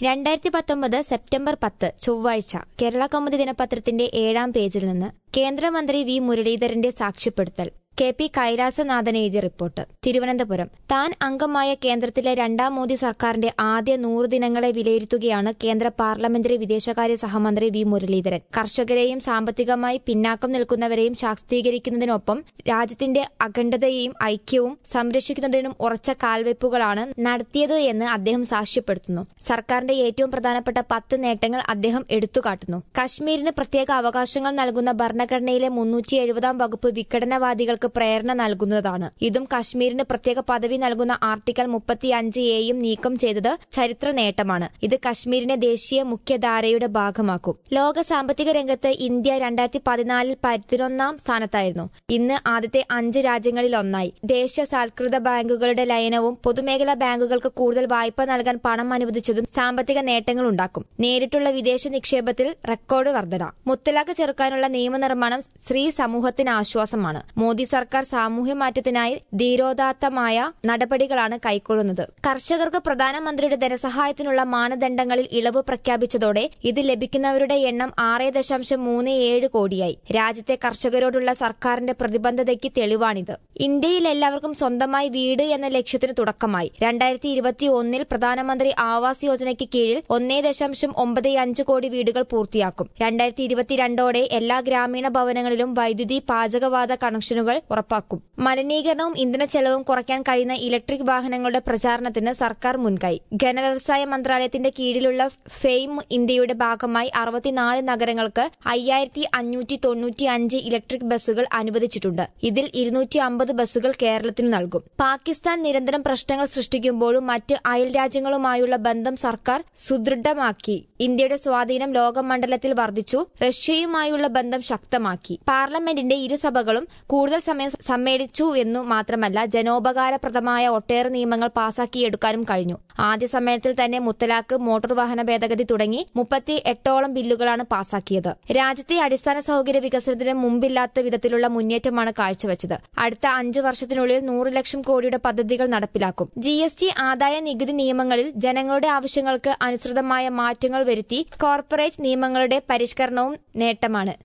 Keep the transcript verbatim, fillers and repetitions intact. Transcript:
രണ്ടായിരത്തി പത്തൊമ്പത് സെപ്റ്റംബർ പത്ത് ചൊവ്വാഴ്ച കേരള കൗമുദി ദിനപത്രത്തിന്റെ ഏഴാം പേജിൽ നിന്ന് കേന്ദ്രമന്ത്രി വി മുരളീധരന്റെ സാക്ഷ്യപ്പെടുത്തൽ. കെ പി കൈലാസനാഥൻ എഴുതിയ റിപ്പോർട്ട്. തിരുവനന്തപുരം. താൻ അംഗമായ കേന്ദ്രത്തിലെ രണ്ടാം മോദി സർക്കാരിന്റെ ആദ്യ നൂറ് ദിനങ്ങളെ വിലയിരുത്തുകയാണ് കേന്ദ്ര പാർലമെന്ററി വിദേശകാര്യ സഹമന്ത്രി വി മുരളീധരൻ. കർഷകരെയും സാമ്പത്തികമായി പിന്നാക്കം നിൽക്കുന്നവരെയും ശാക്തീകരിക്കുന്നതിനൊപ്പം രാജ്യത്തിന്റെ അഖണ്ഡതയെയും ഐക്യവും സംരക്ഷിക്കുന്നതിനും ഉറച്ച കാൽവയ്പുകളാണ് നടത്തിയത് എന്ന് അദ്ദേഹം സാക്ഷ്യപ്പെടുത്തുന്നു. സർക്കാരിന്റെ ഏറ്റവും പ്രധാനപ്പെട്ട പത്ത് നേട്ടങ്ങൾ അദ്ദേഹം എടുത്തുകാട്ടുന്നു. കശ്മീരിന് പ്രത്യേക അവകാശങ്ങൾ നൽകുന്ന ഭരണഘടനയിലെ മുന്നൂറ്റി എഴുപതാം വകുപ്പ് വിഘടനവാദികൾക്ക് പ്രേരണ നൽകുന്നതാണ്. ഇതും കശ്മീരിന് പ്രത്യേക പദവി നൽകുന്ന ആർട്ടിക്കിൾ മുപ്പത്തിയഞ്ച് എയും നീക്കം ചെയ്തത് ചരിത്ര നേട്ടമാണ്. ഇത് കശ്മീരിനെ ദേശീയ മുഖ്യധാരയുടെ ഭാഗമാക്കും. ലോക സാമ്പത്തിക രംഗത്ത് ഇന്ത്യ രണ്ടായിരത്തി പതിനാലിൽ പതിനൊന്നാം സ്ഥാനത്തായിരുന്നു. ഇന്ന് ആദ്യത്തെ അഞ്ച് രാജ്യങ്ങളിൽ ഒന്നായി. ദേശീയസാൽകൃത ബാങ്കുകളുടെ ലയനവും പൊതുമേഖലാ ബാങ്കുകൾക്ക് കൂടുതൽ വായ്പ നൽകാൻ പണം അനുവദിച്ചതും സാമ്പത്തിക നേട്ടങ്ങൾ ഉണ്ടാക്കും. നേരിട്ടുള്ള വിദേശ നിക്ഷേപത്തിൽ റെക്കോർഡ് വർധന. മുത്തലാഖ് ചെറുക്കാനുള്ള നിയമനിർമ്മാണം സ്ത്രീ സമൂഹത്തിന് ആശ്വാസമാണ്. മോദി സർക്കാർ സാമൂഹ്യ മാറ്റത്തിനായി ധീരോദാത്തമായ നടപടികളാണ് കൈക്കൊള്ളുന്നത്. കർഷകർക്ക് പ്രധാനമന്ത്രിയുടെ ധനസഹായത്തിനുള്ള മാനദണ്ഡങ്ങളിൽ ഇളവ് പ്രഖ്യാപിച്ചതോടെ ഇത് ലഭിക്കുന്നവരുടെ എണ്ണം ആറ് ദശാംശം മൂന്ന് ഏഴ് കോടിയായി. രാജ്യത്തെ കർഷകരോടുള്ള സർക്കാരിന്റെ പ്രതിബദ്ധതയ്ക്ക് തെളിവാണിത്. ഇന്ത്യയിൽ എല്ലാവർക്കും സ്വന്തമായി വീട് എന്ന ലക്ഷ്യത്തിന് തുടക്കമായി. രണ്ടായിരത്തി ഇരുപത്തി ഒന്നിൽ പ്രധാനമന്ത്രി ആവാസ് യോജനയ്ക്ക് കീഴിൽ ഒന്നേ ദശാംശം ഒമ്പത് അഞ്ച് കോടി വീടുകൾ പൂർത്തിയാക്കും. രണ്ടായിരത്തി ഇരുപത്തിരണ്ടോടെ എല്ലാ ഗ്രാമീണ ഭവനങ്ങളിലും വൈദ്യുതി പാചകവാത കണക്ഷനുകൾ ഉറപ്പാക്കും. മലിനീകരണവും ഇന്ധന ചെലവും കുറയ്ക്കാൻ കഴിയുന്ന ഇലക്ട്രിക് വാഹനങ്ങളുടെ പ്രചാരണത്തിന് സർക്കാർ മുൻകൈ. ഘനവ്യവസായ മന്ത്രാലയത്തിന്റെ കീഴിലുള്ള ഫെയിം ഇന്ത്യയുടെ ഭാഗമായി അറുപത്തിനാല് നഗരങ്ങൾക്ക് അയ്യായിരത്തി അഞ്ഞൂറ്റി തൊണ്ണൂറ്റി അഞ്ച് ഇലക്ട്രിക് ബസ്സുകൾ അനുവദിച്ചിട്ടുണ്ട്. ഇതിൽ ഇരുന്നൂറ്റി അമ്പത് ബസ്സുകൾ കേരളത്തിനു നൽകും. പാകിസ്ഥാൻ നിരന്തരം പ്രശ്നങ്ങൾ സൃഷ്ടിക്കുമ്പോഴും മറ്റ് അയൽ രാജ്യങ്ങളുമായുള്ള ബന്ധം സർക്കാർ സുദൃഢമാക്കി. ഇന്ത്യയുടെ സ്വാധീനം ലോകമണ്ഡലത്തിൽ വർദ്ധിച്ചു. റഷ്യയുമായുള്ള ബന്ധം ശക്തമാക്കി. പാർലമെന്റിന്റെ ഇരുസഭകളും കൂടുതൽ സമയം സമ്മേളിച്ചു എന്നു മാത്രമല്ല ജനോപകാരപ്രദമായ ഒട്ടേറെ നിയമങ്ങൾ പാസാക്കിയെടുക്കാനും കഴിഞ്ഞു. ആദ്യ സമ്മേളനത്തിൽ തന്നെ മുത്തലാഖ്, മോട്ടോർ വാഹന ഭേദഗതി തുടങ്ങി മുപ്പത്തി എട്ടോളം ബില്ലുകളാണ് പാസാക്കിയത്. രാജ്യത്തെ അടിസ്ഥാന സൌകര്യ വികസനത്തിന് മുമ്പില്ലാത്ത വിധത്തിലുള്ള മുന്നേറ്റമാണ് കാഴ്ചവെച്ചത്. അടുത്ത അഞ്ചു വർഷത്തിനുള്ളിൽ നൂറ് ലക്ഷം കോടിയുടെ പദ്ധതികൾ നടപ്പിലാക്കും. ജി എസ് ടി, ആദായ നികുതി നിയമങ്ങളിൽ ജനങ്ങളുടെ ആവശ്യങ്ങൾക്ക് അനുസൃതമായ മാറ്റങ്ങൾ വരുത്തി കോർപ്പറേറ്റ് നിയമങ്ങളുടെ പരിഷ്കരണവും നേട്ടമാണ്.